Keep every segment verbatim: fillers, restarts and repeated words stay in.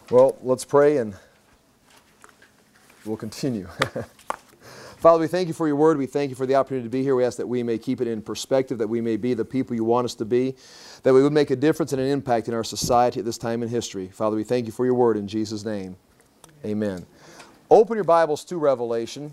Well, let's pray and we'll continue. Father, we thank you for your word. We thank you for the opportunity to be here. We ask that we may keep it in perspective, that we may be the people you want us to be, that we would make a difference and an impact in our society at this time in history. Father, we thank you for your word in Jesus' name. Amen. Open your Bibles to Revelation.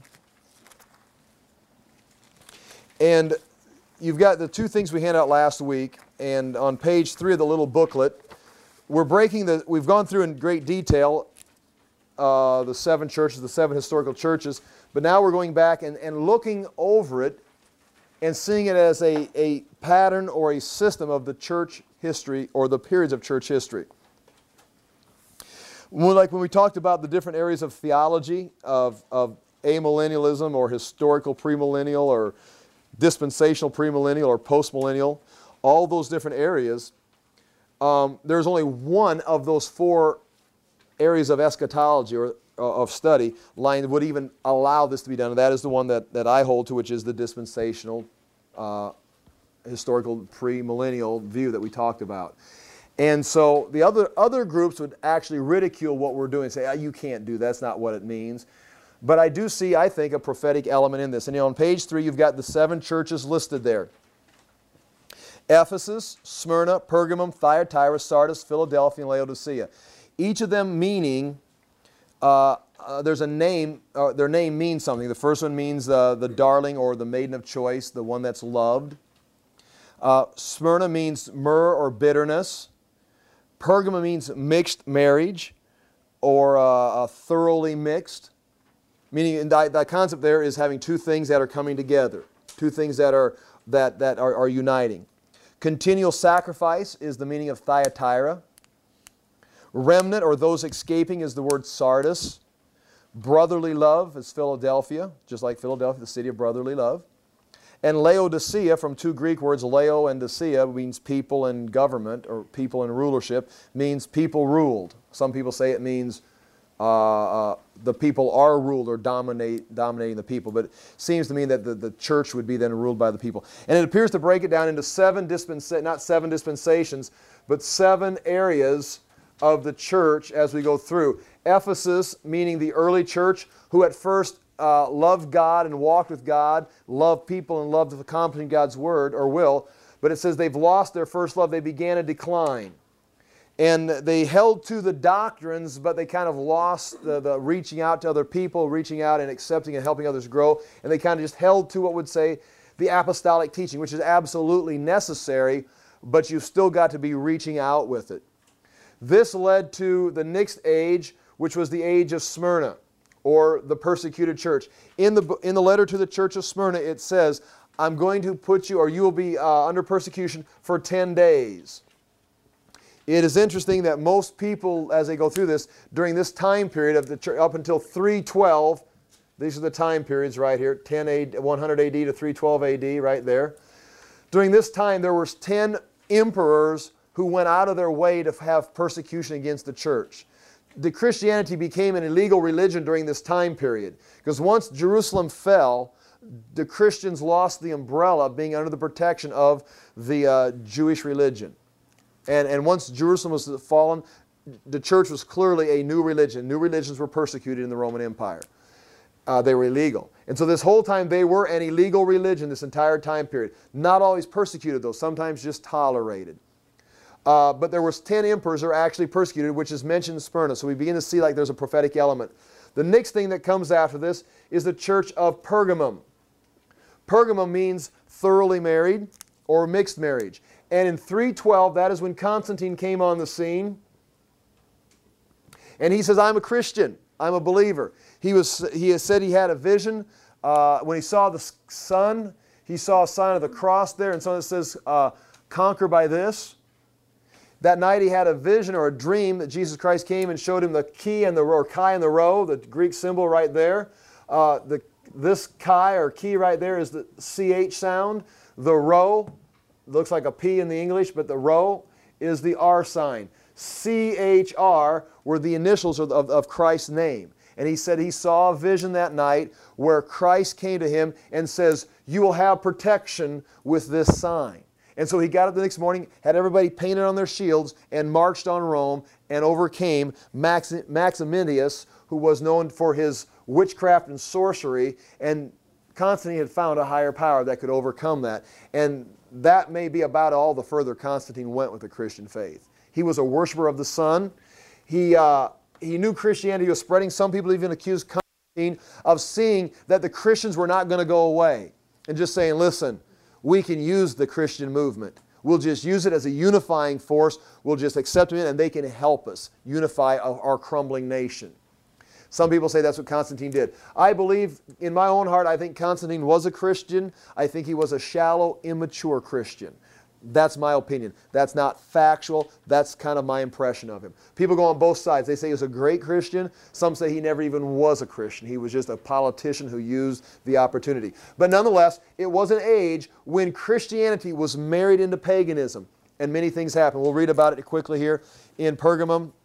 And you've got the two things we handed out last week, and on page three of the little booklet, we're breaking the, we've gone through in great detail uh, the seven churches, the seven historical churches, but now we're going back and, and looking over it and seeing it as a, a pattern or a system of the church history or the periods of church history. When, like when we talked about the different areas of theology, of, of amillennialism or historical premillennial or dispensational premillennial or postmillennial, all those different areas, um, there's only one of those four areas of eschatology or uh, of study line that would even allow this to be done, and that is the one that, that I hold to, which is the dispensational uh, historical premillennial view that we talked about. And so the other, other groups would actually ridicule what we're doing and say, oh, you can't do that, that's not what it means. But I do see, I think, a prophetic element in this. And you know, on page three, you've got the seven churches listed there. Ephesus, Smyrna, Pergamum, Thyatira, Sardis, Philadelphia, and Laodicea. Each of them meaning, uh, uh, there's a name, uh, their name means something. The first one means uh, the darling or the maiden of choice, the one that's loved. Uh, Smyrna means myrrh or bitterness. Pergamum means mixed marriage or uh, thoroughly mixed. Meaning the, the concept there is having two things that are coming together, two things that are, that, that are, are uniting. Continual sacrifice is the meaning of Thyatira. Remnant, or those escaping, is the word Sardis. Brotherly love is Philadelphia, just like Philadelphia, the city of brotherly love. And Laodicea, from two Greek words, Lao and Dicea, means people and government, or people and rulership, means people ruled. Some people say it means uh, uh, the people are ruled or dominate, dominating the people, but it seems to me that the, the church would be then ruled by the people. And it appears to break it down into seven dispensations, not seven dispensations, but seven areas of the church as we go through. Ephesus, meaning the early church, who at first uh, loved God and walked with God, loved people and loved accomplishing God's word or will, but it says they've lost their first love. They began a decline. And they held to the doctrines, but they kind of lost the, the reaching out to other people, reaching out and accepting and helping others grow. And they kind of just held to what would say the apostolic teaching, which is absolutely necessary, but you've still got to be reaching out with it. This led to the next age, which was the age of Smyrna, or the persecuted church. In the, in the letter to the church of Smyrna, it says, I'm going to put you, or you will be uh, under persecution for ten days. It is interesting that most people, as they go through this, during this time period of the church, up until three twelve, these are the time periods right here, ten A D, one hundred A D to three twelve A D, right there. During this time, there were ten emperors who went out of their way to have persecution against the church. The Christianity became an illegal religion during this time period, because once Jerusalem fell, the Christians lost the umbrella of being under the protection of the uh, Jewish religion. And, and once Jerusalem was fallen, the church was clearly a new religion. New religions were persecuted in the Roman Empire. Uh, they were illegal. And so this whole time they were an illegal religion this entire time period. Not always persecuted though, sometimes just tolerated. Uh, but there was ten emperors that were actually persecuted, which is mentioned in Smyrna. So we begin to see like there's a prophetic element. The next thing that comes after this is the church of Pergamum. Pergamum means thoroughly married or mixed marriage. And in three twelve, that is when Constantine came on the scene. And he says, I'm a Christian. I'm a believer. He, was, he has said he had a vision. Uh, when he saw the sun, he saw a sign of the cross there. And so it says, uh, conquer by this. That night he had a vision or a dream that Jesus Christ came and showed him the key and the, or chi and the rho, the Greek symbol right there. Uh, the, this chi or key right there is the C H sound. The rho looks like a P in the English, but the rho is the R sign. C H R were the initials of, of, of Christ's name. And he said he saw a vision that night where Christ came to him and says, you will have protection with this sign. And so he got up the next morning, had everybody painted on their shields, and marched on Rome and overcame Max, Maximidius, who was known for his witchcraft and sorcery, and Constantine had found a higher power that could overcome that. And that may be about all the further Constantine went with the Christian faith. He was a worshiper of the sun. He, uh, he knew Christianity was spreading. Some people even accused Constantine of seeing that the Christians were not going to go away and just saying, listen, we can use the Christian movement. We'll just use it as a unifying force. We'll just accept them in and they can help us unify our crumbling nation. Some people say that's what Constantine did. I believe, in my own heart, I think Constantine was a Christian. I think he was a shallow, immature Christian. That's my opinion. That's not factual. That's kind of my impression of him. People go on both sides. They say he was a great Christian. Some say he never even was a Christian. He was just a politician who used the opportunity. But nonetheless, it was an age when Christianity was married into paganism, and many things happened. We'll read about it quickly here in Pergamum.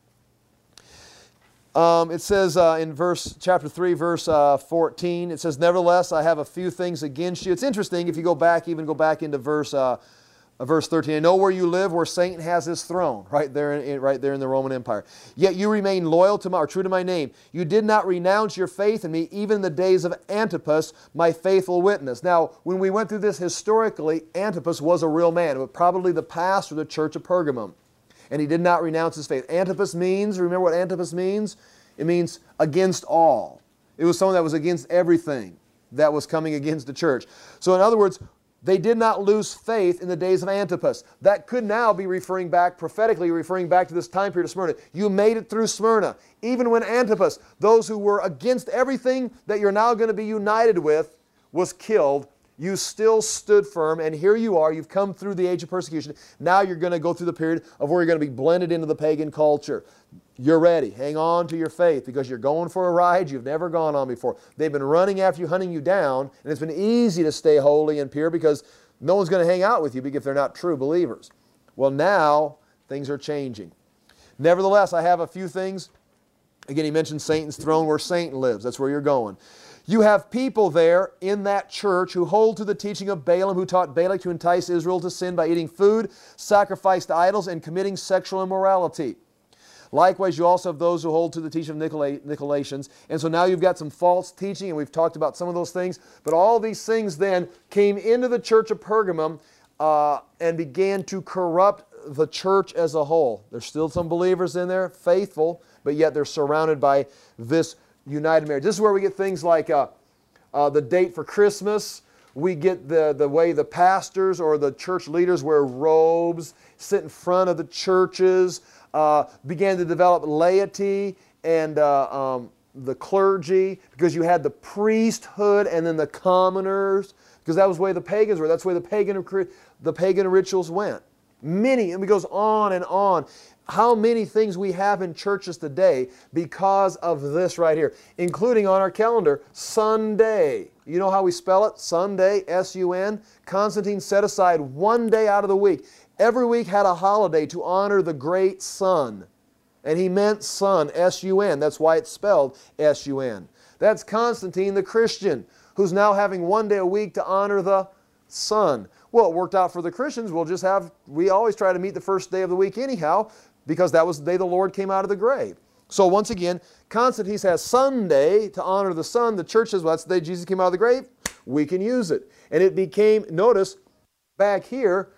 Um, it says uh, in verse chapter three, verse uh, fourteen, it says, "Nevertheless, I have a few things against you." It's interesting if you go back, even go back into verse uh, Uh, verse thirteen, "I know where you live, where Satan has his throne," right there, in, right there in the Roman Empire. "Yet you remain loyal to my, or true to my name. You did not renounce your faith in me, even in the days of Antipas, my faithful witness." Now, when we went through this historically, Antipas was a real man, but probably the pastor of the church of Pergamum, and he did not renounce his faith. Antipas means, remember what Antipas means? It means against all. It was someone that was against everything that was coming against the church. So in other words, they did not lose faith in the days of Antipas. That could now be referring back, prophetically referring back to this time period of Smyrna. You made it through Smyrna. Even when Antipas, those who were against everything that you're now going to be united with, was killed, you still stood firm, and here you are. You've come through the age of persecution. Now you're going to go through the period of where you're going to be blended into the pagan culture. You're ready. Hang on to your faith because you're going for a ride you've never gone on before. They've been running after you, hunting you down, and it's been easy to stay holy and pure because no one's going to hang out with you if they're not true believers. Well, now things are changing. "Nevertheless, I have a few things." Again, he mentions Satan's throne, where Satan lives. That's where you're going. "You have people there in that church who hold to the teaching of Balaam, who taught Balak to entice Israel to sin by eating food sacrificed to idols and committing sexual immorality. Likewise, you also have those who hold to the teaching of Nicola- Nicolaitans." And so now you've got some false teaching, and we've talked about some of those things. But all these things then came into the church of Pergamum uh, and began to corrupt the church as a whole. There's still some believers in there, faithful, but yet they're surrounded by this united marriage. This is where we get things like uh, uh, the date for Christmas. We get the, the way the pastors or the church leaders wear robes, sit in front of the churches, uh, began to develop laity and uh, um, the clergy, because you had the priesthood and then the commoners, because that was the way the pagans were. That's the way the pagan, the pagan rituals went. Many, and it goes on and on. How many things we have in churches today because of this right here, including on our calendar, Sunday. You know how we spell it? Sunday, S U N. Constantine set aside one day out of the week. Every week had a holiday to honor the great sun. And he meant sun, S U N. That's why it's spelled S U N. That's Constantine the Christian, who's now having one day a week to honor the sun. Well, it worked out for the Christians. We'll just have, we always try to meet the first day of the week anyhow, because that was the day the Lord came out of the grave. So once again, Constantine has Sunday to honor the sun. The church says, well, that's the day Jesus came out of the grave. We can use it. And it became, notice, back here,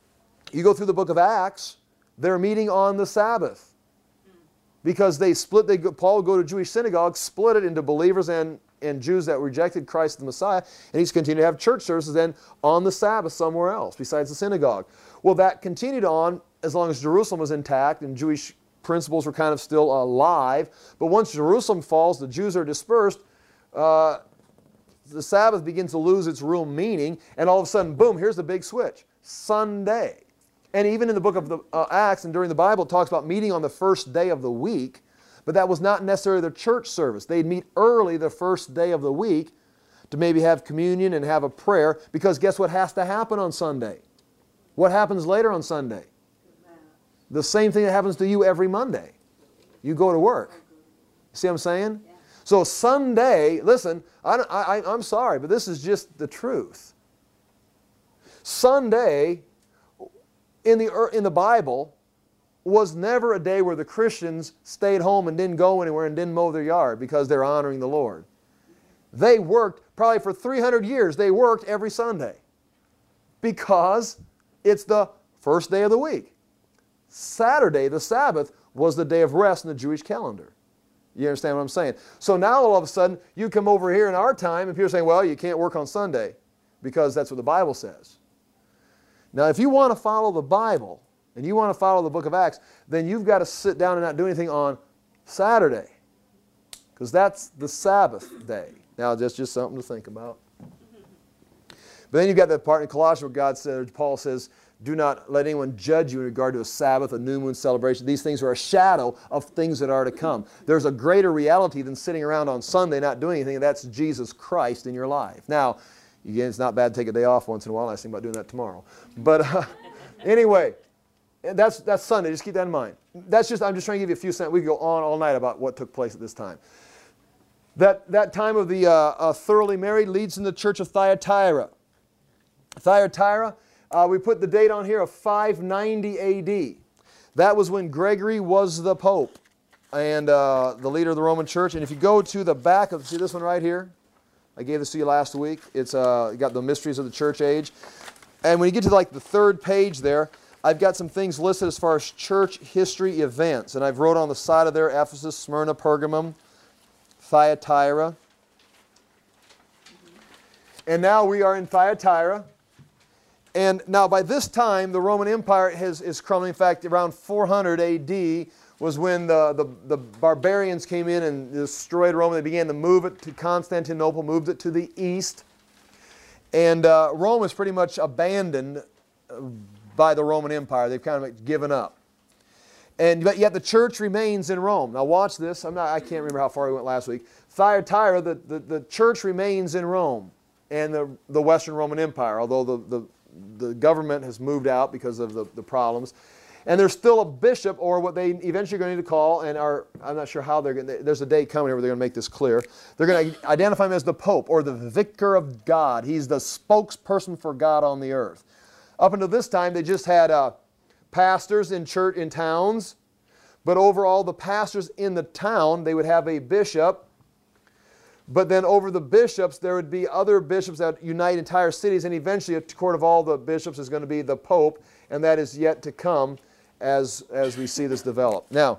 you go through the book of Acts, they're meeting on the Sabbath. Because they split, they go, Paul would go to Jewish synagogues, split it into believers and, and Jews that rejected Christ the Messiah, and he's continued to have church services then on the Sabbath somewhere else besides the synagogue. Well, that continued on as long as Jerusalem was intact and Jewish principles were kind of still alive. But once Jerusalem falls, the Jews are dispersed, uh, the Sabbath begins to lose its real meaning, and all of a sudden, boom, here's the big switch. Sunday. And even in the book of the uh, Acts and during the Bible, it talks about meeting on the first day of the week, but that was not necessarily their church service. They'd meet early the first day of the week to maybe have communion and have a prayer, because guess what has to happen on Sunday? What happens later on Sunday? The same thing that happens to you every Monday. You go to work. See what I'm saying? Yeah. So Sunday, listen, I, I, I'm sorry, but this is just the truth. Sunday in the, in the Bible was never a day where the Christians stayed home and didn't go anywhere and didn't mow their yard because they're honoring the Lord. They worked, probably for three hundred years, they worked every Sunday because it's the first day of the week. Saturday, the Sabbath, was the day of rest in the Jewish calendar. You understand what I'm saying? So now all of a sudden, you come over here in our time and people are saying, well, you can't work on Sunday because that's what the Bible says. Now, if you want to follow the Bible and you want to follow the book of Acts, then you've got to sit down and not do anything on Saturday because that's the Sabbath day. Now, that's just something to think about. But then you've got that part in Colossians where God said, Paul says, do not let anyone judge you in regard to a Sabbath, a new moon celebration. These things are a shadow of things that are to come. There's a greater reality than sitting around on Sunday not doing anything, and that's Jesus Christ in your life. Now, again, it's not bad to take a day off once in a while. I was thinking about doing that tomorrow. But uh, anyway, that's, that's Sunday. Just keep that in mind. That's just, I'm just trying to give you a few cents. We could go on all night about what took place at this time. That, that time of the uh, uh, thoroughly married leads in the church of Thyatira. Thyatira, uh, we put the date on here of five ninety A D. That was when Gregory was the Pope and uh, the leader of the Roman Church. And if you go to the back of, see this one right here? I gave this to you last week. It's uh, got the mysteries of the church age. And when you get to like the third page there, I've got some things listed as far as church history events. And I've wrote on the side of there, Ephesus, Smyrna, Pergamum, Thyatira. And now we are in Thyatira. And now by this time, the Roman Empire has, is crumbling. In fact, around four hundred A D was when the, the, the barbarians came in and destroyed Rome. They began to move it to Constantinople, moved it to the east. And uh, Rome is pretty much abandoned by the Roman Empire. They've kind of given up. And but yet the church remains in Rome. Now watch this. I'm not, I can't remember how far we went last week. Thyatira, the, the, the church remains in Rome and the, the Western Roman Empire, although the, the The government has moved out because of the, the problems. And there's still a bishop, or what they eventually are going to need to call, and are, I'm not sure how they're going to, there's a day coming here where they're going to make this clear. They're going to identify him as the Pope, or the Vicar of God. He's the spokesperson for God on the earth. Up until this time, they just had uh, pastors in church, in towns, but overall, the pastors in the town, they would have a bishop. But then over the bishops, there would be other bishops that unite entire cities, and eventually a court of all the bishops is going to be the Pope, and that is yet to come as, as we see this develop. Now,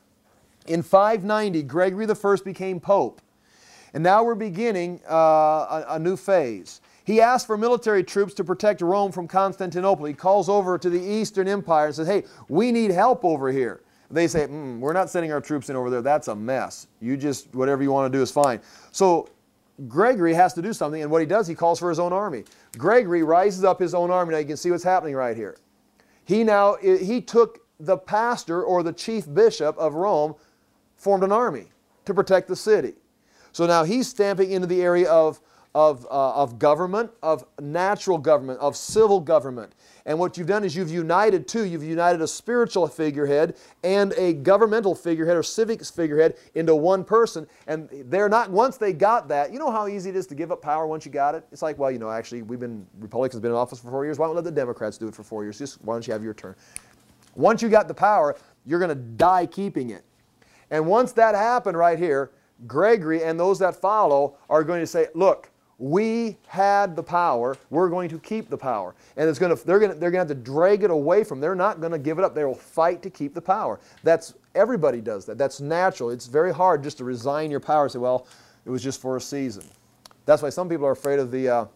in five ninety, Gregory the First became Pope, and now we're beginning uh, a, a new phase. He asked for military troops to protect Rome from Constantinople. He calls over to the Eastern Empire and says, hey, we need help over here. They say, mm, we're not sending our troops in over there. That's a mess. You just, whatever you want to do is fine. So Gregory has to do something, and what he does, he calls for his own army. Gregory rises up his own army. Now you can see what's happening right here. He now, he took the pastor or the chief bishop of Rome, formed an army to protect the city. So now he's stamping into the area of, of, uh, of government, of natural government, of civil government. And what you've done is you've united two. You've united a spiritual figurehead and a governmental figurehead or civic figurehead into one person. And they're not, once they got that, you know how easy it is to give up power once you got it? It's like, well, you know, actually, we've been, Republicans have been in office for four years. Why don't we let the Democrats do it for four years? Just why don't you have your turn? Once you got the power, you're going to die keeping it. And once that happened right here, Gregory and those that follow are going to say, look, we had the power. We're going to keep the power. And it's going to, they're going to, they're going to have to drag it away from them. They're not going to give it up. They will fight to keep the power. That's, everybody does that. That's natural. It's very hard just to resign your power and say, well, it was just for a season. That's why some people are afraid of the, uh,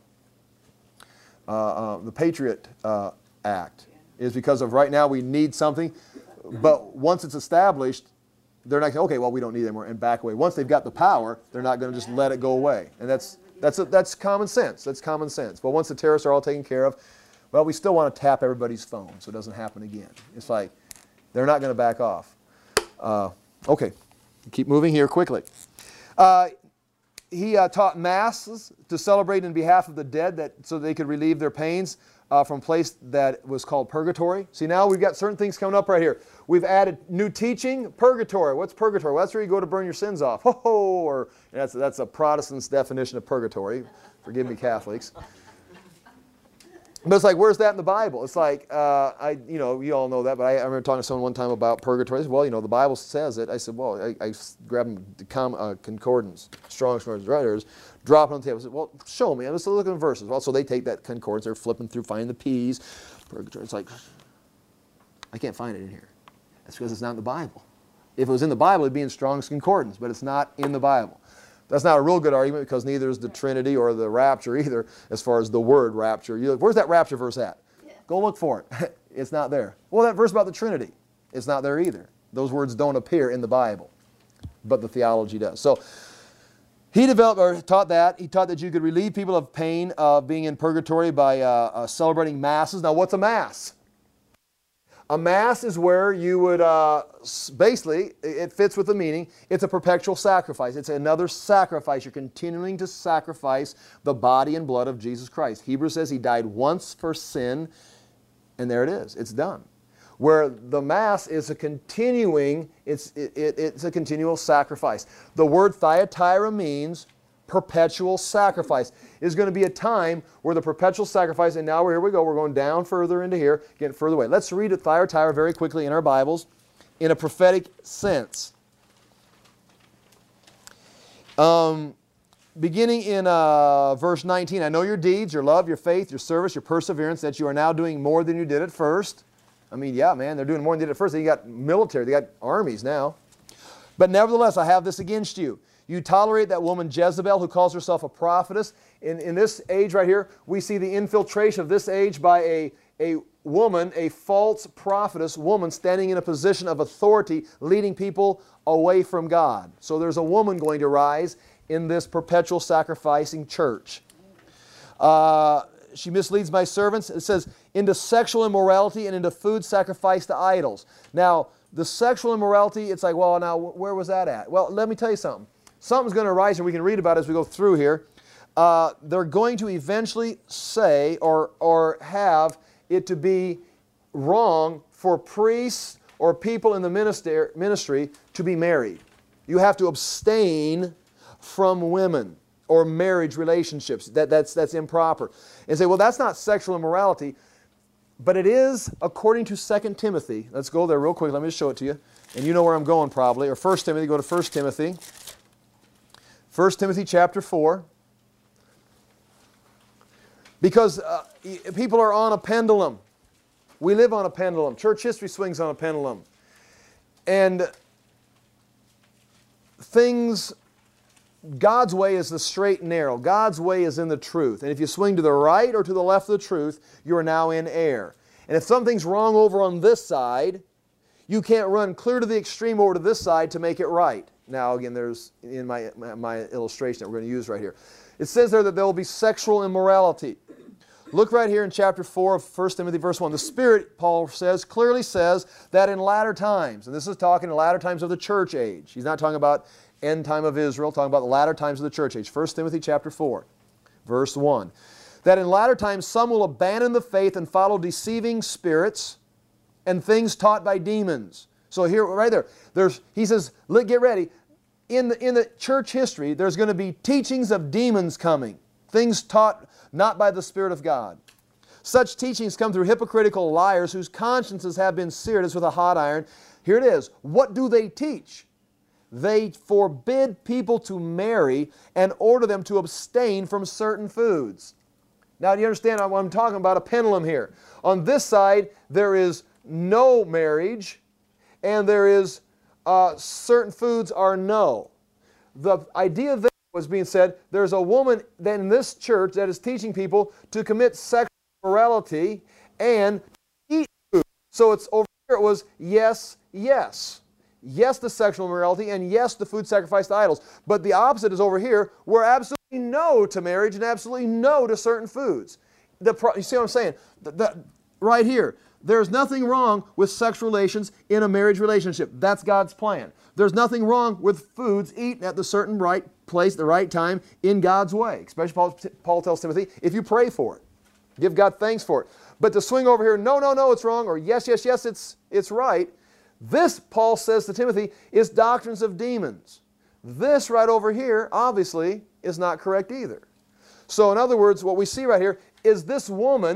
uh, uh, the Patriot uh, Act. Is because of right now we need something. But once it's established, they're not going, okay, well, we don't need it anymore, and back away. Once they've got the power, they're not going to just let it go away. And that's, That's, a, that's common sense. That's common sense. But once the terrorists are all taken care of, well, we still want to tap everybody's phone so it doesn't happen again. It's like they're not going to back off. Uh, okay, keep moving here quickly. Uh, he uh, taught masses to celebrate in behalf of the dead that, so they could relieve their pains uh, from a place that was called purgatory. See, now we've got certain things coming up right here. We've added new teaching, purgatory. What's purgatory? Well, that's where you go to burn your sins off. Ho ho! Or that's that's a Protestant's definition of purgatory. Forgive me, Catholics. But it's like, where's that in the Bible? It's like, uh, I, you know, you all know that, but I, I remember talking to someone one time about purgatory. I said, well, you know, the Bible says it. I said, well, I, I grabbed the com, uh, concordance, Strong's Concordance writers, drop it on the table. I said, well, show me. I'm just looking at verses. Well, so they take that concordance, they're flipping through, finding the P's. Purgatory. It's like, I can't find it in here. That's because it's not in the Bible. If it was in the Bible, it'd be in Strong's Concordance, but it's not in the Bible. That's not a real good argument because neither is the Trinity or the rapture either as far as the word rapture. You look, where's that rapture verse at? Yeah. Go look for it. It's not there. Well, that verse about the Trinity, it's not there either. Those words don't appear in the Bible, but the theology does. So he developed or taught that. He taught that you could relieve people of pain of being in purgatory by uh, uh, celebrating masses. Now, what's a mass? A mass is where you would, uh, basically, it fits with the meaning, it's a perpetual sacrifice. It's another sacrifice. You're continuing to sacrifice the body and blood of Jesus Christ. Hebrews says He died once for sin, and there it is. It's done. Where the Mass is a continuing, it's, it, it, it's a continual sacrifice. The word Thyatira means perpetual sacrifice. Is going to be a time where the perpetual sacrifice, and now here we go, we're going down further into here, getting further away. Let's read it, Thyatira, very quickly in our Bibles in a prophetic sense. Um, beginning in uh, verse nineteen, I know your deeds, your love, your faith, your service, your perseverance, that you are now doing more than you did at first. I mean, yeah, man, they're doing more than they did at first. They got military, they got armies now. But nevertheless, I have this against you. You tolerate that woman Jezebel who calls herself a prophetess. In, in this age right here, we see the infiltration of this age by a, a woman, a false prophetess woman standing in a position of authority, leading people away from God. So there's a woman going to rise in this perpetual sacrificing church. Uh, she misleads my servants. It says, into sexual immorality and into food sacrificed to idols. Now, the sexual immorality, it's like, well, now, where was that at? Well, let me tell you something. Something's going to arise, and we can read about it as we go through here. Uh, they're going to eventually say or, or have it to be wrong for priests or people in the minister, ministry to be married. You have to abstain from women or marriage relationships. That, that's, that's improper. And say, well, that's not sexual immorality, but it is according to Second Timothy. Let's go there real quick. Let me just show it to you. And you know where I'm going probably. Or First Timothy, go to First Timothy. First Timothy chapter four. Because uh, people are on a pendulum. We live on a pendulum. Church history swings on a pendulum. And things, God's way is the straight and narrow. God's way is in the truth. And if you swing to the right or to the left of the truth, you are now in error. And if something's wrong over on this side, you can't run clear to the extreme over to this side to make it right. Now, again, there's in my, my, my illustration that we're going to use right here. It says there that there will be sexual immorality. Look right here in chapter four of First Timothy, verse one. The Spirit, Paul says, clearly says that in latter times, and this is talking in latter times of the church age. He's not talking about end time of Israel, talking about the latter times of the church age. First Timothy chapter four, verse one. That in latter times some will abandon the faith and follow deceiving spirits and things taught by demons. So here, right there, there's, he says, get ready. In the, in the church history, there's going to be teachings of demons coming. Things taught not by the Spirit of God. Such teachings come through hypocritical liars whose consciences have been seared as with a hot iron. Here it is. What do they teach? They forbid people to marry and order them to abstain from certain foods. Now, do you understand what I'm talking about? A pendulum here. On this side, there is no marriage, and there is uh, certain foods are no. The idea there was being said, there's a woman then in this church that is teaching people to commit sexual immorality and eat food. So it's over here it was yes, yes. Yes, the sexual immorality, and yes, the food sacrificed to idols. But the opposite is over here. We're absolutely no to marriage and absolutely no to certain foods. The pro you see what I'm saying? The, the, right here. There's nothing wrong with sexual relations in a marriage relationship. That's God's plan. There's nothing wrong with foods eaten at the certain right place, the right time, in God's way. Especially Paul, Paul tells Timothy, if you pray for it, give God thanks for it. But to swing over here, no, no, no, it's wrong, or yes, yes, yes, it's, it's right. This, Paul says to Timothy, is doctrines of demons. This right over here, obviously, is not correct either. So in other words, what we see right here is this woman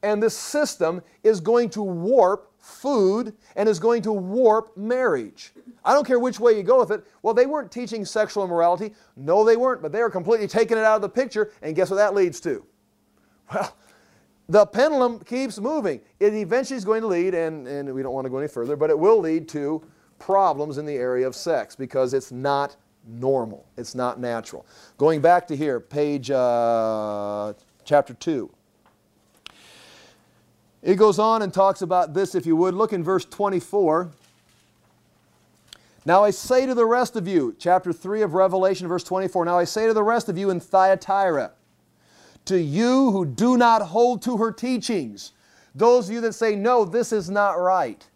And this system is going to warp food and is going to warp marriage. I don't care which way you go with it. Well, they weren't teaching sexual immorality. No, they weren't, but they are completely taking it out of the picture, and guess what that leads to? Well, the pendulum keeps moving. It eventually is going to lead, and, and we don't want to go any further, but it will lead to problems in the area of sex because it's not normal. It's not natural. Going back to here, page uh, chapter two. It goes on and talks about this, if you would. Look in verse twenty-four. Now I say to the rest of you, chapter three of Revelation, verse twenty-four, now I say to the rest of you in Thyatira, to you who do not hold to her teachings, those of you that say, no, this is not right.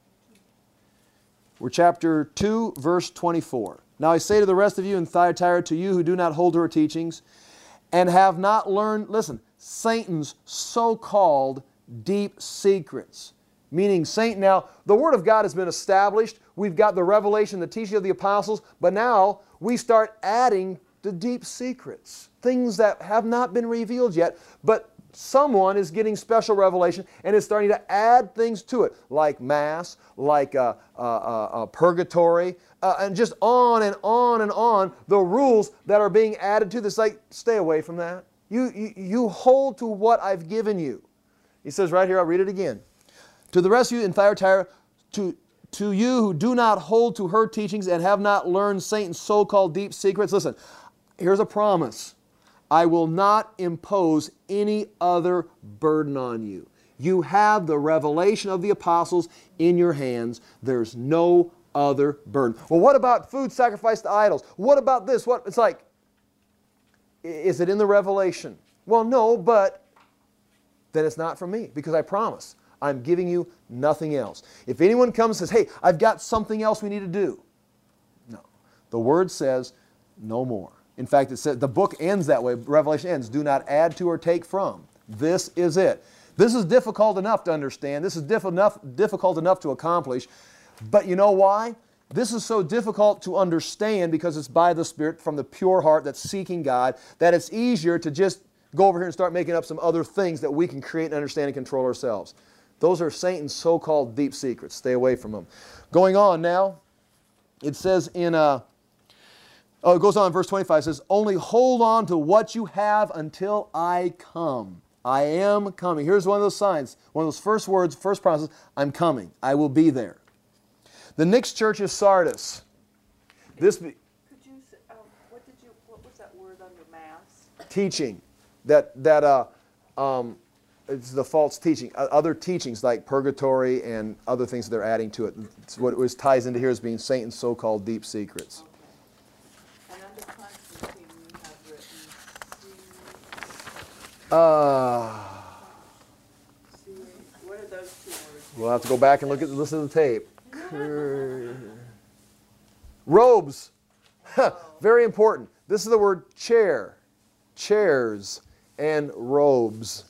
We're chapter two, verse twenty-four. Now I say to the rest of you in Thyatira, to you who do not hold to her teachings, and have not learned, listen, Satan's so-called deep secrets. Meaning Satan, now, the Word of God has been established. We've got the revelation, the teaching of the apostles, but now we start adding the deep secrets. Things that have not been revealed yet, but someone is getting special revelation and is starting to add things to it, like Mass, like uh, uh, uh, uh, purgatory, uh, and just on and on and on, the rules that are being added to this. Like, stay away from that. You, you, you hold to what I've given you. He says right here, I'll read it again. To the rest of you in Thyatira, to, to you who do not hold to her teachings and have not learned Satan's so-called deep secrets, listen, here's a promise. I will not impose any other burden on you. You have the revelation of the apostles in your hands. There's no other burden. Well, what about food sacrificed to idols? What about this? What? It's like, is it in the revelation? Well, no, but then it's not from me because I promise. I'm giving you nothing else. If anyone comes and says, hey, I've got something else we need to do. No. The Word says no more. In fact, it says, the book ends that way. Revelation ends. Do not add to or take from. This is it. This is difficult enough to understand. This is diff enough, difficult enough to accomplish. But you know why? This is so difficult to understand because it's by the Spirit from the pure heart that's seeking God that it's easier to just go over here and start making up some other things that we can create and understand and control ourselves. Those are Satan's so-called deep secrets. Stay away from them. Going on now, it says in, uh, oh, it goes on in verse twenty-five, it says, only hold on to what you have until I come. I am coming. Here's one of those signs, one of those first words, first promises, I'm coming. I will be there. The next church is Sardis. This be, Could you, um, what did you, what was that word under Mass? Teaching. That, that, uh, um, it's the false teaching. Other teachings like purgatory and other things that they're adding to it. It's what it was ties into here as being Satan's so-called deep secrets. And under Constantine you have written C, Uh, C, what are those two words? we'll have to go back and look at listen to the tape. Robes. Very important. This is the word chair. Chairs and robes.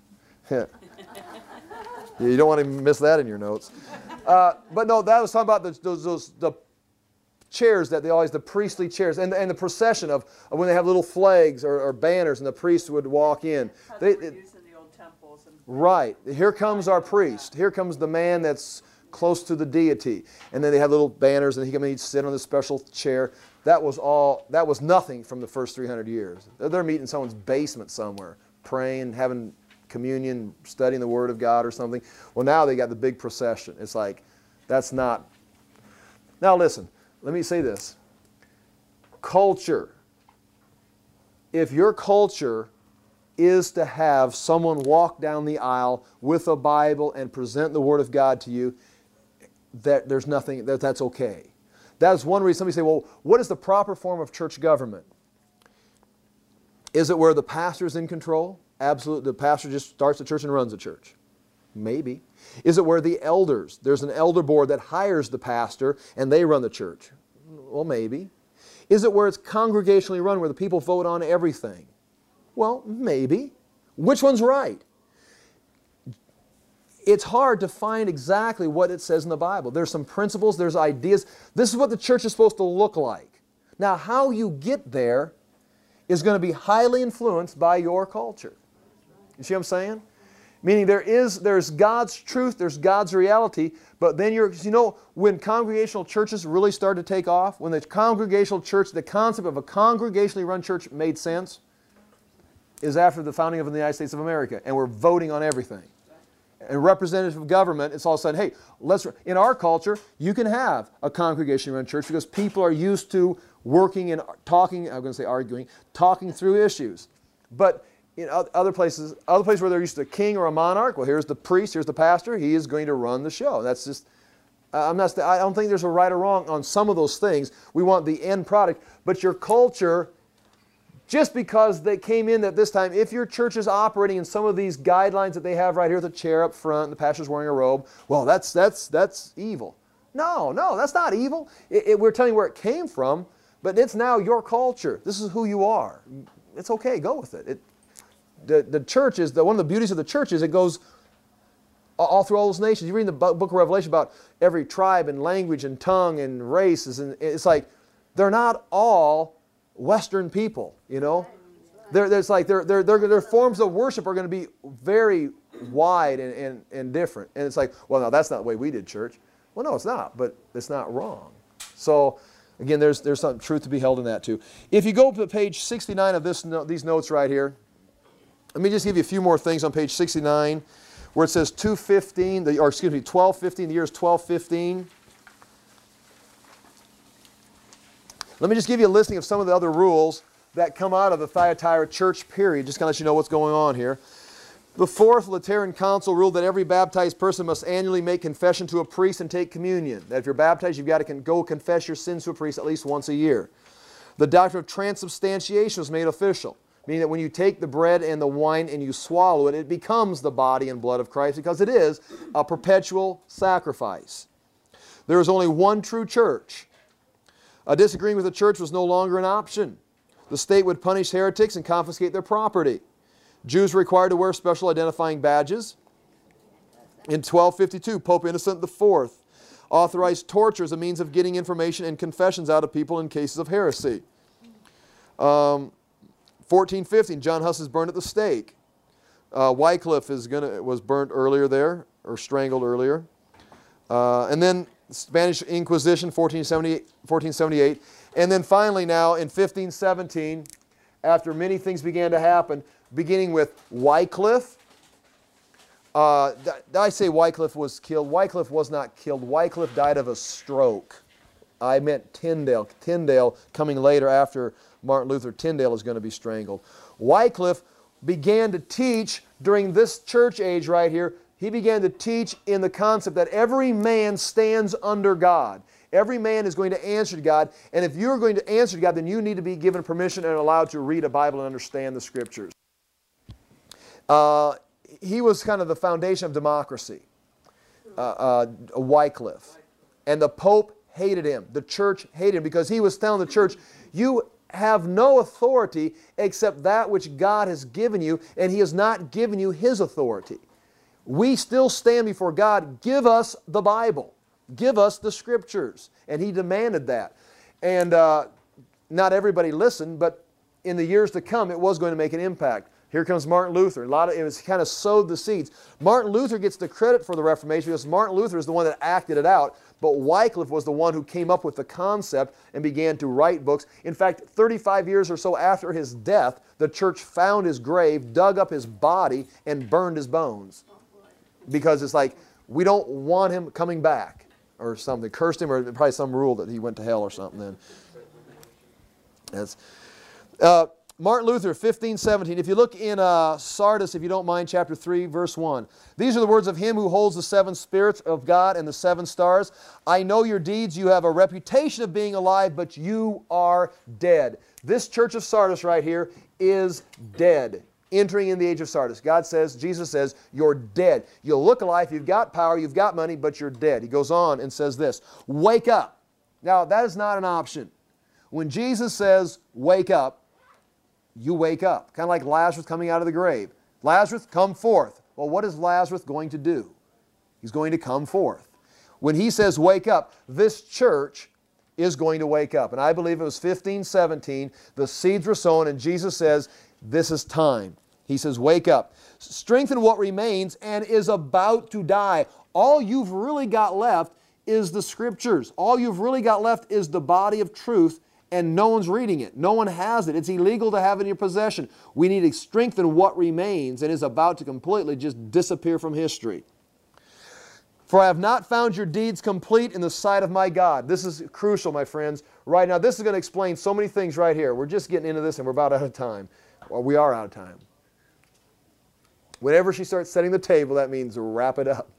You don't want to miss that in your notes. Uh, but no, that was talking about the, those, those the chairs that they always, the priestly chairs, and, and the procession of, of when they have little flags or, or banners and the priests would walk in. How They, they were it, used in the old temples. And right. Here comes our priest. Here comes the man that's close to the deity. And then they had little banners and he comes and he'd sit on this special chair. That was all, that was nothing from the first three hundred years. They're, they're meeting in someone's basement somewhere, praying, having communion, studying the Word of God or something. Well, now they got the big procession. It's like, that's not. Now listen, let me say this. Culture. If your culture is to have someone walk down the aisle with a Bible and present the Word of God to you, that there's nothing, that that's okay. That's one reason somebody say, well, what is the proper form of church government? Is it where the pastor is in control? Absolutely. The pastor just starts the church and runs the church. Maybe. Is it where the elders, there's an elder board that hires the pastor and they run the church? Well, maybe. Is it where it's congregationally run, where the people vote on everything? Well, maybe. Which one's right? It's hard to find exactly what it says in the Bible. There's some principles, there's ideas. This is what the church is supposed to look like. Now, how you get there is going to be highly influenced by your culture. You see what I'm saying? Meaning there is, there's God's truth, there's God's reality, but then you're, you know, when congregational churches really started to take off, when the congregational church, the concept of a congregationally run church made sense, is after the founding of the United States of America, and we're voting on everything. And representative government, it's all of a sudden, hey, let's, in our culture, you can have a congregationally run church because people are used to working and talking, I'm going to say arguing, talking through issues. But in other places, other places where they're used to a king or a monarch, well, here's the priest, here's the pastor, he is going to run the show. That's just, I'm not, I don't think there's a right or wrong on some of those things. We want the end product. But your culture, just because they came in at this time, if your church is operating in some of these guidelines that they have right here, the chair up front, the pastor's wearing a robe, well, that's, that's, that's evil. No, no, that's not evil. It, it, we're telling you where it came from, but it's now your culture. This is who you are. It's okay, go with it. it The, the church is, the, one of the beauties of the church is it goes all through all those nations. You read in the book of Revelation about every tribe and language and tongue and races, and it's like they're not all Western people, you know. They're, there's like their, their, their, their forms of worship are going to be very wide and, and, and different. And it's like, well, no, that's not the way we did church. Well, no, it's not, but it's not wrong. So, again, there's, there's some truth to be held in that too. If you go to page sixty-nine of this, these notes right here, let me just give you a few more things on page sixty-nine, where it says two fifteen, the, or excuse me, twelve fifteen, the year is twelve fifteen. Let me just give you a listing of some of the other rules that come out of the Thyatira church period, just to let you know what's going on here. The Fourth Lateran Council ruled that every baptized person must annually make confession to a priest and take communion. That if you're baptized, you've got to go confess your sins to a priest at least once a year. The doctrine of transubstantiation was made official, meaning that when you take the bread and the wine and you swallow it, it becomes the body and blood of Christ because it is a perpetual sacrifice. There is only one true church. A disagreeing with the church was no longer an option. The state would punish heretics and confiscate their property. Jews were required to wear special identifying badges. In twelve fifty-two, Pope Innocent the Fourth authorized torture as a means of getting information and confessions out of people in cases of heresy. Um, fourteen fifteen, John Huss is burned at the stake. Uh, Wycliffe is gonna, was burnt earlier there, or strangled earlier. Uh, and then Spanish Inquisition, fourteen seventy-eight. And then finally now, in fifteen seventeen, after many things began to happen, beginning with Wycliffe. Uh, I say Wycliffe was killed. Wycliffe was not killed. Wycliffe died of a stroke. I meant Tyndale. Tyndale, coming later after Martin Luther, Tyndale is going to be strangled. Wycliffe began to teach during this church age right here. He began to teach in the concept that every man stands under God. Every man is going to answer to God. And if you're going to answer to God, then you need to be given permission and allowed to read a Bible and understand the Scriptures. Uh, he was kind of the foundation of democracy, uh, uh, Wycliffe. And the Pope hated him. The church hated him because he was telling the church, you have no authority except that which God has given you, and He has not given you His authority. We still stand before God. Give us the Bible. Give us the Scriptures. And he demanded that. And uh, not everybody listened, but in the years to come, it was going to make an impact. Here comes Martin Luther. A lot of it was kind of sowed the seeds. Martin Luther gets the credit for the Reformation because Martin Luther is the one that acted it out, but Wycliffe was the one who came up with the concept and began to write books. In fact, thirty-five years or so after his death, the church found his grave, dug up his body, and burned his bones. Because it's like, we don't want him coming back or something. Cursed him, or probably some rule that he went to hell or something then. That's, uh, Martin Luther, fifteen seventeen. If you look in uh, Sardis, if you don't mind, chapter three, verse one. These are the words of him who holds the seven spirits of God and the seven stars. I know your deeds. You have a reputation of being alive, but you are dead. This church of Sardis right here is dead. Entering in the age of Sardis. God says, Jesus says, you're dead. You look alive, you've got power, you've got money, but you're dead. He goes on and says this, wake up. Now, that is not an option. When Jesus says, wake up, you wake up. Kind of like Lazarus coming out of the grave. Lazarus, come forth. Well, what is Lazarus going to do? He's going to come forth. When he says wake up, this church is going to wake up. And I believe it was fifteen seventeen, the seeds were sown, and Jesus says, this is time. He says, wake up. Strengthen what remains and is about to die. All you've really got left is the Scriptures. All you've really got left is the body of truth, and no one's reading it. No one has it. It's illegal to have it in your possession. We need to strengthen what remains and is about to completely just disappear from history. For I have not found your deeds complete in the sight of my God. This is crucial, my friends. Right now, this is going to explain so many things right here. We're just getting into this and we're about out of time. Well, we are out of time. Whenever she starts setting the table, that means wrap it up.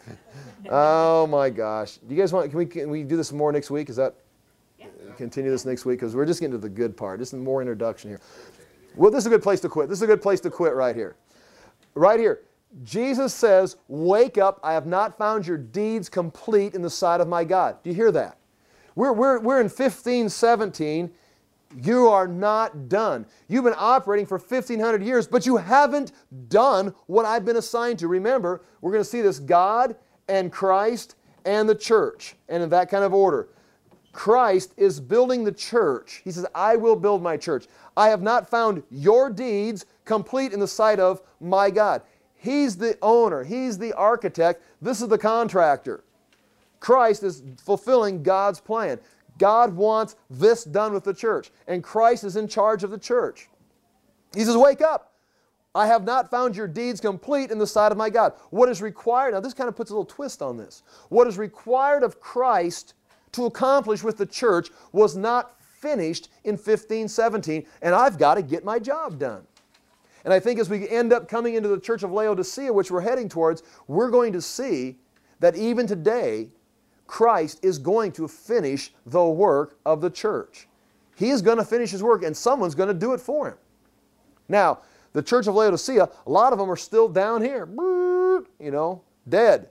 Oh my gosh. Do you guys want, can we, can we do this more next week? Is that, yeah. Continue this next week? Because we're just getting to the good part. This is more introduction here. Well, this is a good place to quit. This is a good place to quit right here. Right here. Jesus says, wake up, I have not found your deeds complete in the sight of my God. Do you hear that? We're, we're, we're in fifteen seventeen. You are not done. You've been operating for fifteen hundred years, but you haven't done what I've been assigned to. Remember, we're going to see this: God and Christ and the church, and in that kind of order. Christ is building the church. He says, I will build my church. I have not found your deeds complete in the sight of my God. He's the owner. He's the architect. This is the contractor. Christ is fulfilling God's plan. God wants this done with the church, and Christ is in charge of the church. He says, wake up. I have not found your deeds complete in the sight of my God. What is required, now this kind of puts a little twist on this. What is required of Christ to accomplish with the church was not finished in fifteen seventeen, and I've got to get my job done. And I think as we end up coming into the church of Laodicea, which we're heading towards, we're going to see that even today, Christ is going to finish the work of the church. He is going to finish His work, and someone's going to do it for Him. Now, the church of Laodicea, a lot of them are still down here, you know, dead.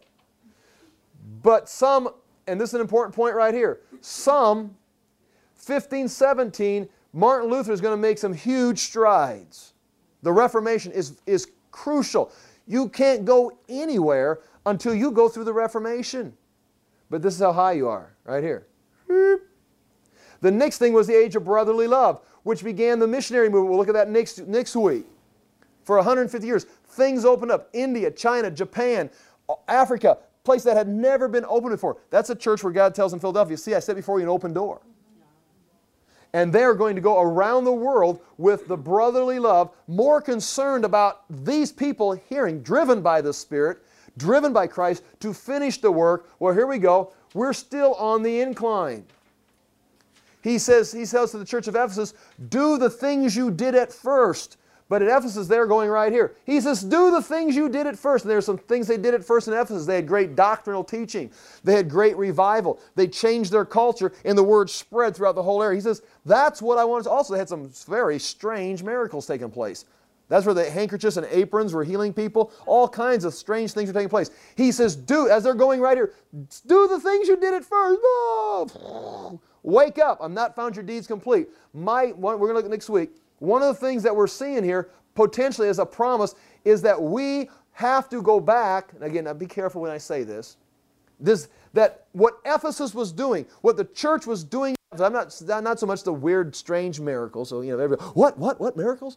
But some, and this is an important point right here, some, fifteen seventeen, Martin Luther is going to make some huge strides. The Reformation is, is crucial. You can't go anywhere until you go through the Reformation. But this is how high you are, right here. The next thing was the age of brotherly love, which began the missionary movement. We'll look at that next, next week. For one hundred fifty years, things opened up. India, China, Japan, Africa, place that had never been opened before. That's a church where God tells in Philadelphia, see, I set before you an open door. And they're going to go around the world with the brotherly love, more concerned about these people hearing, driven by the Spirit, driven by Christ, to finish the work. Well, here we go. We're still on the incline. He says, he says to the church of Ephesus, do the things you did at first. But at Ephesus, they're going right here. He says, do the things you did at first. And there's some things they did at first in Ephesus. They had great doctrinal teaching. They had great revival. They changed their culture, and the word spread throughout the whole area. He says, that's what I want. Also, they had some very strange miracles taking place. That's where the handkerchiefs and aprons were healing people. All kinds of strange things were taking place. He says, do, as they're going right here, do the things you did at first. Oh, wake up. I'm not found your deeds complete. My, we're going to look at next week. One of the things that we're seeing here, potentially as a promise, is that we have to go back, and again, now be careful when I say this, this that what Ephesus was doing, what the church was doing, I'm not, not so much the weird, strange miracles, so, you know, everybody, what, what, what miracles?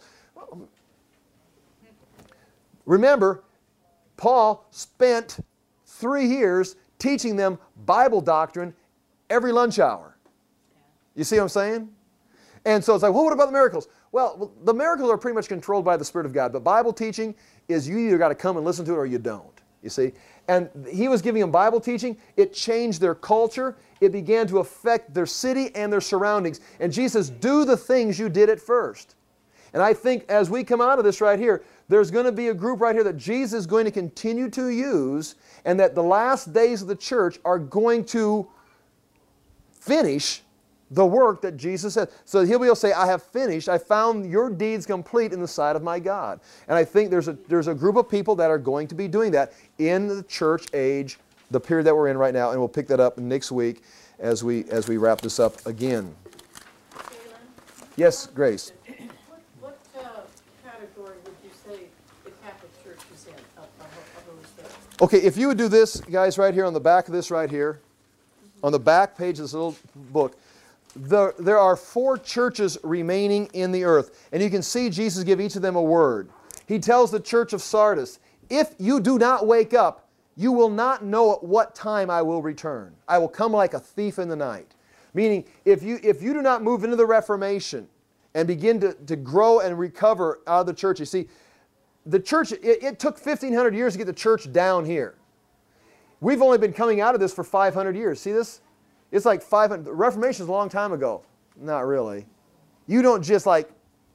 Remember, Paul spent three years teaching them Bible doctrine every lunch hour. You see what I'm saying? And so it's like, well, what about the miracles? Well, the miracles are pretty much controlled by the Spirit of God, but Bible teaching is you either got to come and listen to it or you don't, you see? And he was giving them Bible teaching. It changed their culture. It began to affect their city and their surroundings. And Jesus says, do the things you did at first. And I think as we come out of this right here, there's going to be a group right here that Jesus is going to continue to use, and that the last days of the church are going to finish the work that Jesus said. So he'll be able to say, I have finished, I found your deeds complete in the sight of my God. And I think there's a, there's a group of people that are going to be doing that in the church age, the period that we're in right now, and we'll pick that up next week as we, as we wrap this up again. Galen? Yes, Grace. What, what uh, category would you say the Catholic Church is in of, of, of those things? Okay, if you would do this, guys, right here on the back of this right here, on the back page of this little book, The, there are four churches remaining in the earth. And you can see Jesus give each of them a word. He tells the church of Sardis, if you do not wake up, you will not know at what time I will return. I will come like a thief in the night. Meaning, if you, if you do not move into the Reformation and begin to, to grow and recover out of the church, you see, the church, it, it took fifteen hundred years to get the church down here. We've only been coming out of this for five hundred years. See this? It's like five hundred, the Reformation is a long time ago. Not really. You don't just like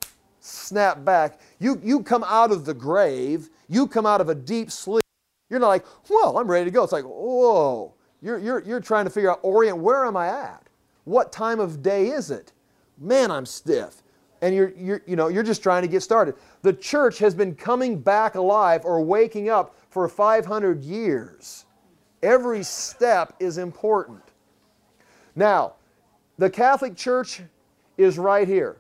snap back. You, you come out of the grave. You come out of a deep sleep. You're not like, well, I'm ready to go. It's like, whoa. You're, you're, you're trying to figure out, orient, where am I at? What time of day is it? Man, I'm stiff. And you're, you're, you know, you're just trying to get started. The church has been coming back alive or waking up for five hundred years. Every step is important. Now, the Catholic Church is right here.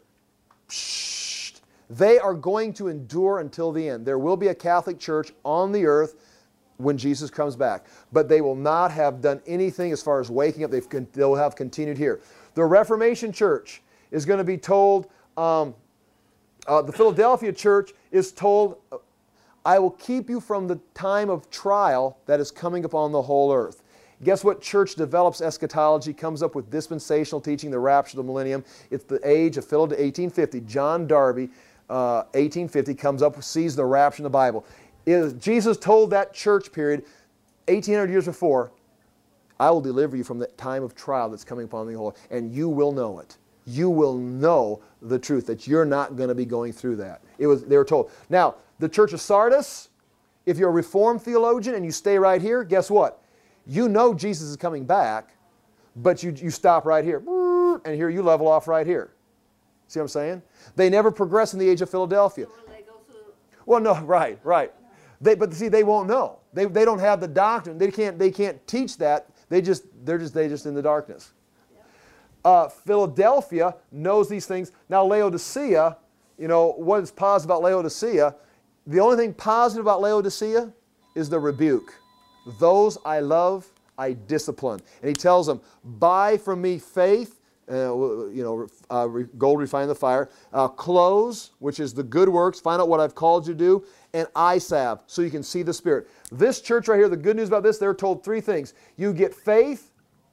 Psst. They are going to endure until the end. There will be a Catholic Church on the earth when Jesus comes back. But they will not have done anything as far as waking up. They've, they'll have continued here. The Reformation Church is going to be told, um, uh, the Philadelphia Church is told, I will keep you from the time of trial that is coming upon the whole earth. Guess what church develops eschatology, comes up with dispensational teaching, the rapture of the millennium? It's the age of Philadelphia, eighteen fifty. John Darby, uh, eighteen fifty, comes up, sees the rapture in the Bible. Is, Jesus told that church period, eighteen hundred years before, I will deliver you from the time of trial that's coming upon the whole, and you will know it. You will know the truth, that you're not going to be going through that. It was, they were told. Now, the church of Sardis, if you're a Reformed theologian and you stay right here, guess what? You know Jesus is coming back, but you, you stop right here. And here you level off right here. See what I'm saying? They never progress in the age of Philadelphia. Well, no, right, right. They, but see, they won't know. They, they don't have the doctrine. They can't, they can't teach that. They just, they're just, they just in the darkness. Uh, Philadelphia knows these things. Now Laodicea, you know, what is positive about Laodicea? The only thing positive about Laodicea is the rebuke. Those I love, I discipline. And he tells them, buy from me faith, uh, you know, uh, gold refined in the fire, uh, clothes, which is the good works, find out what I've called you to do, and eye salve, so you can see the Spirit. This church right here, the good news about this, they're told three things. You get faith,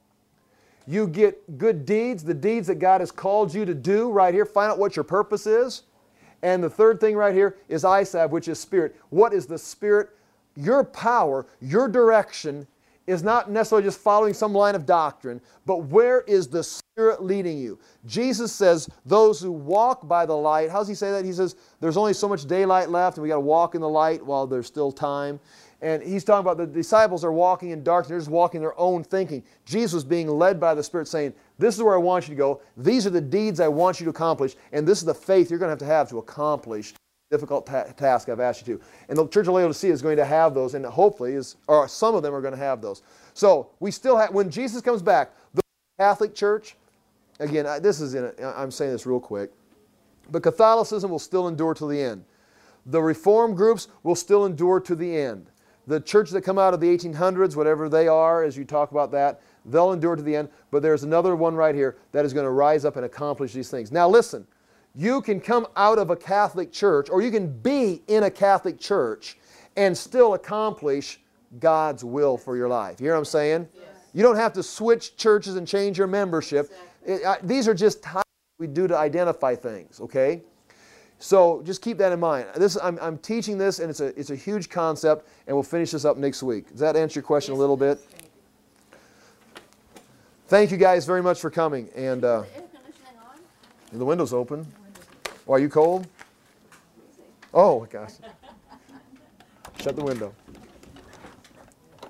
you get good deeds, the deeds that God has called you to do right here, find out what your purpose is. And the third thing right here is eye salve, which is Spirit. What is the Spirit? Your power, your direction is not necessarily just following some line of doctrine, but where is the Spirit leading you? Jesus says, those who walk by the light, how does he say that? He says, there's only so much daylight left, and we got to walk in the light while there's still time. And he's talking about the disciples are walking in darkness, they're just walking their own thinking. Jesus was being led by the Spirit saying, this is where I want you to go, these are the deeds I want you to accomplish, and this is the faith you're going to have to have to accomplish difficult ta task I've asked you to. And the Church of Laodicea is going to have those, and hopefully, is, or some of them are going to have those. So we still have, when Jesus comes back, the Catholic Church, again, I, this is in it, I'm saying this real quick, but Catholicism will still endure to the end. The Reformed groups will still endure to the end. The churches that come out of the eighteen hundreds, whatever they are, as you talk about that, they'll endure to the end. But there's another one right here that is going to rise up and accomplish these things. Now listen. You can come out of a Catholic church, or you can be in a Catholic church and still accomplish God's will for your life. You hear what I'm saying? Yes. You don't have to switch churches and change your membership. Exactly. It, I, these are just types we do to identify things, okay? So just keep that in mind. This, I'm, I'm teaching this, and it's a, it's a huge concept, and we'll finish this up next week. Does that answer your question yes, a little bit? Thank you guys very much for coming. And uh, is the air conditioning on? The window's open. Oh, are you cold? Oh, gosh. Shut the window.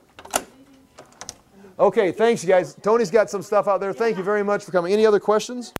Okay, thanks, you guys. Tony's got some stuff out there. Thank you very much for coming. Any other questions?